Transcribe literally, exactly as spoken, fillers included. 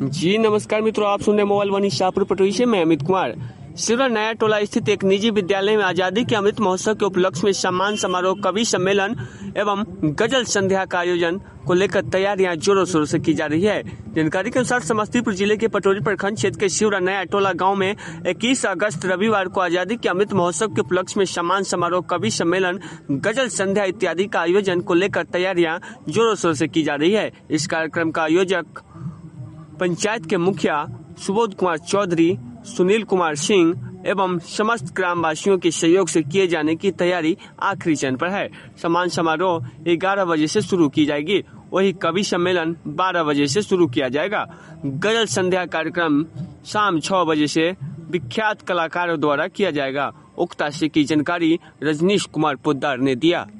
जी नमस्कार मित्रों, आप सुन रहे मोबाइल वन शाहपुर पटोरी से। मैं अमित कुमार। सिवरा नया टोला स्थित एक निजी विद्यालय में आजादी के अमृत महोत्सव के उपलक्ष्य में सम्मान समारोह, कवि सम्मेलन एवं गजल संध्या का आयोजन को लेकर तैयारियां जोरों शोरों से की जा रही है। जानकारी के अनुसार समस्तीपुर जिले के पटोरी प्रखंड क्षेत्र के सिवरा नया टोला गांव में इक्कीस अगस्त रविवार को आजादी के अमृत महोत्सव के उपलक्ष्य में सम्मान समारोह, कवि सम्मेलन, गजल संध्या इत्यादि का आयोजन को लेकर तैयारियां जोरों शोरों से की जा रही है। इस कार्यक्रम का आयोजक पंचायत के मुखिया सुबोध कुमार चौधरी, सुनील कुमार सिंह एवं समस्त ग्रामवासियों के सहयोग से किए जाने की तैयारी आखिरी चरण पर है। सम्मान समारोह ग्यारह बजे से शुरू की जाएगी, वही कवि सम्मेलन बारह बजे से शुरू किया जाएगा। गजल संध्या कार्यक्रम शाम छह बजे से विख्यात कलाकारों द्वारा किया जाएगा। उक्त आशय की जानकारी रजनीश कुमार पोद्दार ने दिया।